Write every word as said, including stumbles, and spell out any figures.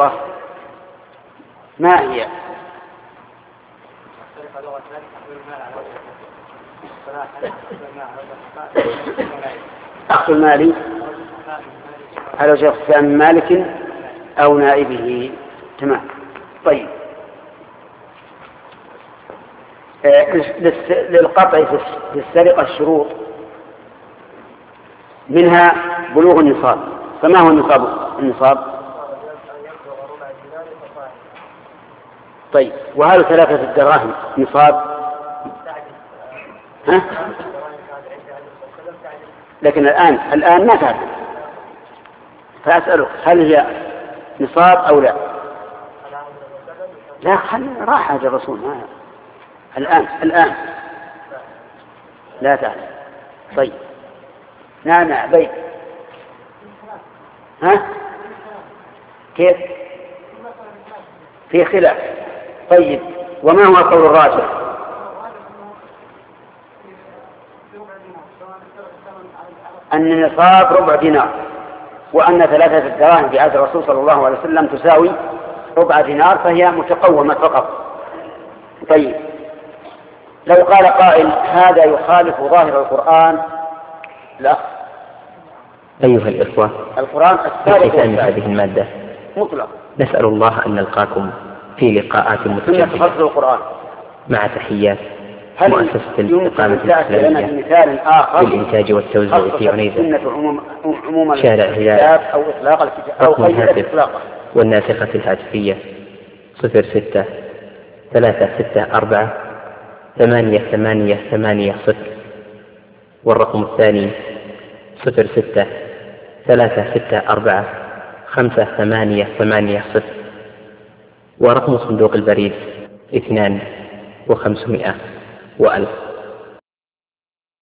السرقة ما هي؟ أخذ المال على وجه اختفاء من مالك أو نائبه. تمام. طيب، للقطع في السرقة الشروط، منها بلوغ النصاب. فما هو النصاب؟ النصاب طيب، وهل ثلاثة الدراهم نصاب؟ ها؟ لكن الآن الآن ما تعرف، فأسألك هل هي نصاب أو لا؟ لا، خلي راح هذا الرسول. ما الآن الآن لا تعرف. طيب، نعم نعم بيت. ها؟ كيف؟ في خلاف. طيب، وما هو القول الراجح؟ أن النصاب ربع دينار، وأن ثلاثة الدراهم في عهد الرسول صلى الله عليه وسلم تساوي ربع دينار، فهي متقومة فقط. طيب، لو قال قائل هذا يخالف ظاهر القرآن، لا. أيها الإخوة، القرآن السابق عن هذه المادة مطلق. نسأل الله أن نلقاكم في لقاءات متجددة مع تحيات مؤسسة الاستقامة الإسلامية بمثال آخر للإنتاج والتوزيع في عنيزة، شارع هلال، أو إطلاق الكتاب أو قيد إطلاقه. والناسخة الهاتفية صفر ستة ثلاثة ستة أربعة ثمانية ثمانية ثمانية صفر، والرقم الثاني صفر ستة ثلاثة ستة أربعة خمسة ثمانية ثمانية صفر، ورقم صندوق البريد اثنان وخمسمائة وألف.